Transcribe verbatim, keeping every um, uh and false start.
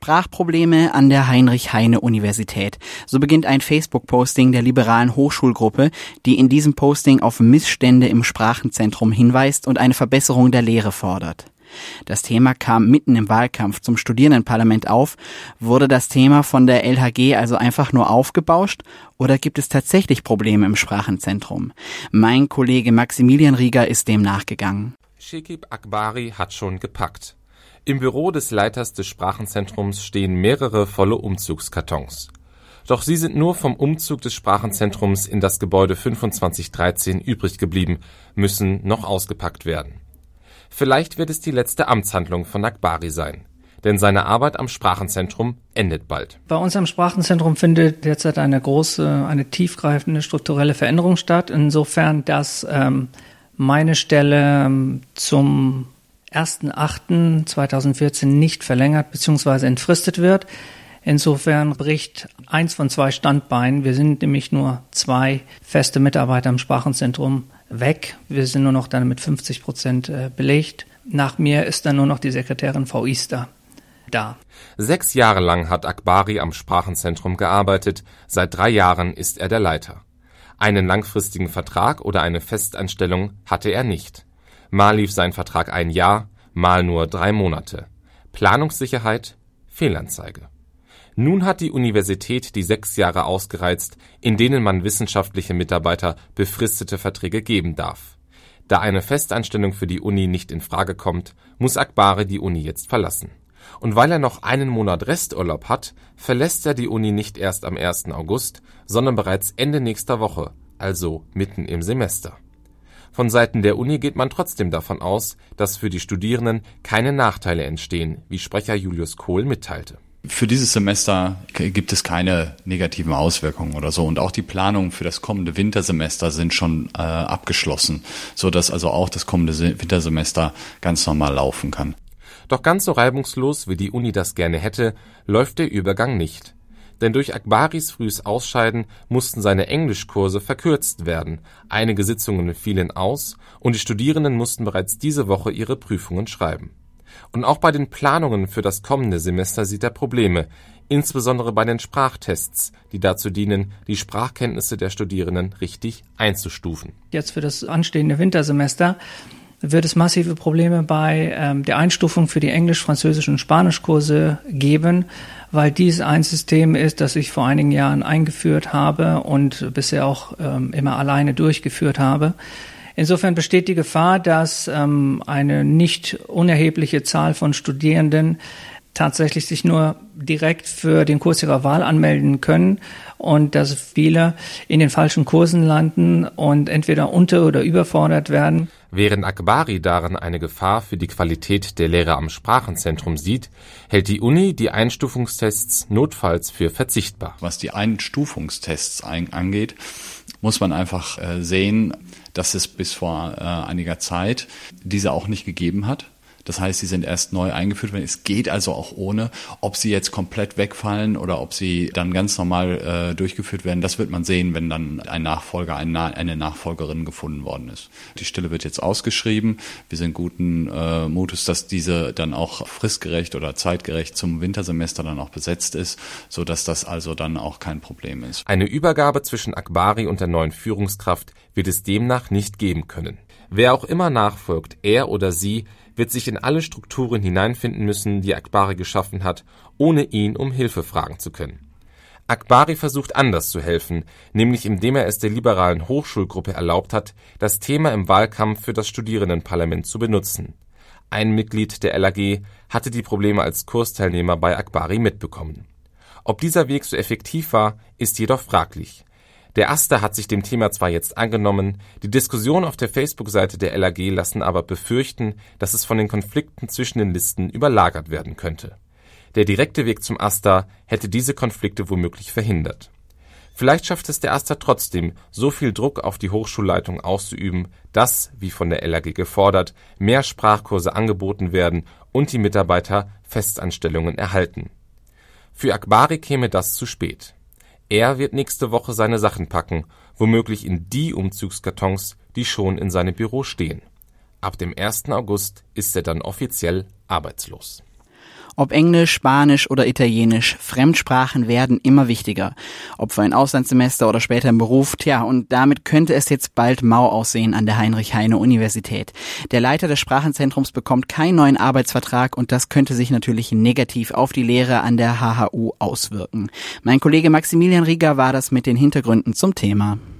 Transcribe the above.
Sprachprobleme an der Heinrich-Heine-Universität. So beginnt ein Facebook-Posting der liberalen Hochschulgruppe, die in diesem Posting auf Missstände im Sprachenzentrum hinweist und eine Verbesserung der Lehre fordert. Das Thema kam mitten im Wahlkampf zum Studierendenparlament auf. Wurde das Thema von der L H G also einfach nur aufgebauscht oder gibt es tatsächlich Probleme im Sprachenzentrum? Mein Kollege Maximilian Rieger ist dem nachgegangen. Shekib Akbari hat schon gepackt. Im Büro des Leiters des Sprachenzentrums stehen mehrere volle Umzugskartons. Doch sie sind nur vom Umzug des Sprachenzentrums in das Gebäude fünfundzwanzig dreizehn übrig geblieben, müssen noch ausgepackt werden. Vielleicht wird es die letzte Amtshandlung von Akbari sein, denn seine Arbeit am Sprachenzentrum endet bald. Bei uns am Sprachenzentrum findet derzeit eine große, eine tiefgreifende strukturelle Veränderung statt, insofern, dass ähm, meine Stelle ähm, zum ersten achten zweitausendvierzehn nicht verlängert bzw. entfristet wird. Insofern bricht eins von zwei Standbeinen. Wir sind nämlich nur zwei feste Mitarbeiter im Sprachenzentrum weg. Wir sind nur noch dann mit fünfzig Prozent belegt. Nach mir ist dann nur noch die Sekretärin Frau Ister da. Sechs Jahre lang hat Akbari am Sprachenzentrum gearbeitet. Seit drei Jahren ist er der Leiter. Einen langfristigen Vertrag oder eine Festanstellung hatte er nicht. Mal lief sein Vertrag ein Jahr, mal nur drei Monate. Planungssicherheit, Fehlanzeige. Nun hat die Universität die sechs Jahre ausgereizt, in denen man wissenschaftliche Mitarbeiter befristete Verträge geben darf. Da eine Festanstellung für die Uni nicht in Frage kommt, muss Akbari die Uni jetzt verlassen. Und weil er noch einen Monat Resturlaub hat, verlässt er die Uni nicht erst am ersten August, sondern bereits Ende nächster Woche, also mitten im Semester. Von Seiten der Uni geht man trotzdem davon aus, dass für die Studierenden keine Nachteile entstehen, wie Sprecher Julius Kohl mitteilte. Für dieses Semester gibt es keine negativen Auswirkungen oder so. Und auch die Planungen für das kommende Wintersemester sind schon äh, abgeschlossen, sodass also auch das kommende Wintersemester ganz normal laufen kann. Doch ganz so reibungslos, wie die Uni das gerne hätte, läuft der Übergang nicht. Denn durch Akbaris frühes Ausscheiden mussten seine Englischkurse verkürzt werden, einige Sitzungen fielen aus und die Studierenden mussten bereits diese Woche ihre Prüfungen schreiben. Und auch bei den Planungen für das kommende Semester sieht er Probleme, insbesondere bei den Sprachtests, die dazu dienen, die Sprachkenntnisse der Studierenden richtig einzustufen. Jetzt für das anstehende Wintersemester wird es massive Probleme bei ähm, der Einstufung für die Englisch-, Französisch- und Spanischkurse geben, weil dies ein System ist, das ich vor einigen Jahren eingeführt habe und bisher auch ähm, immer alleine durchgeführt habe. Insofern besteht die Gefahr, dass ähm, eine nicht unerhebliche Zahl von Studierenden tatsächlich sich nur direkt für den Kurs ihrer Wahl anmelden können und dass viele in den falschen Kursen landen und entweder unter- oder überfordert werden. Während Akbari darin eine Gefahr für die Qualität der Lehre am Sprachenzentrum sieht, hält die Uni die Einstufungstests notfalls für verzichtbar. Was die Einstufungstests ein- angeht, muss man einfach äh, sehen, dass es bis vor äh, einiger Zeit diese auch nicht gegeben hat. Das heißt, sie sind erst neu eingeführt worden. Es geht also auch ohne. Ob sie jetzt komplett wegfallen oder ob sie dann ganz normal äh, durchgeführt werden, das wird man sehen, wenn dann ein Nachfolger, ein Na- eine Nachfolgerin gefunden worden ist. Die Stelle wird jetzt ausgeschrieben. Wir sind guten äh, Mutes, dass diese dann auch fristgerecht oder zeitgerecht zum Wintersemester dann auch besetzt ist, sodass das also dann auch kein Problem ist. Eine Übergabe zwischen Akbari und der neuen Führungskraft wird es demnach nicht geben können. Wer auch immer nachfolgt, er oder sie, wird sich in alle Strukturen hineinfinden müssen, die Akbari geschaffen hat, ohne ihn um Hilfe fragen zu können. Akbari versucht anders zu helfen, nämlich indem er es der liberalen Hochschulgruppe erlaubt hat, das Thema im Wahlkampf für das Studierendenparlament zu benutzen. Ein Mitglied der L A G hatte die Probleme als Kursteilnehmer bei Akbari mitbekommen. Ob dieser Weg so effektiv war, ist jedoch fraglich. Der AStA hat sich dem Thema zwar jetzt angenommen, die Diskussionen auf der Facebook-Seite der L A G lassen aber befürchten, dass es von den Konflikten zwischen den Listen überlagert werden könnte. Der direkte Weg zum AStA hätte diese Konflikte womöglich verhindert. Vielleicht schafft es der AStA trotzdem, so viel Druck auf die Hochschulleitung auszuüben, dass, wie von der L A G gefordert, mehr Sprachkurse angeboten werden und die Mitarbeiter Festanstellungen erhalten. Für Akbari käme das zu spät. Er wird nächste Woche seine Sachen packen, womöglich in die Umzugskartons, die schon in seinem Büro stehen. Ab dem ersten August ist er dann offiziell arbeitslos. Ob Englisch, Spanisch oder Italienisch, Fremdsprachen werden immer wichtiger. Ob für ein Auslandssemester oder später im Beruf, tja, und damit könnte es jetzt bald mau aussehen an der Heinrich-Heine-Universität. Der Leiter des Sprachenzentrums bekommt keinen neuen Arbeitsvertrag und das könnte sich natürlich negativ auf die Lehre an der H H U auswirken. Mein Kollege Maximilian Rieger war das mit den Hintergründen zum Thema.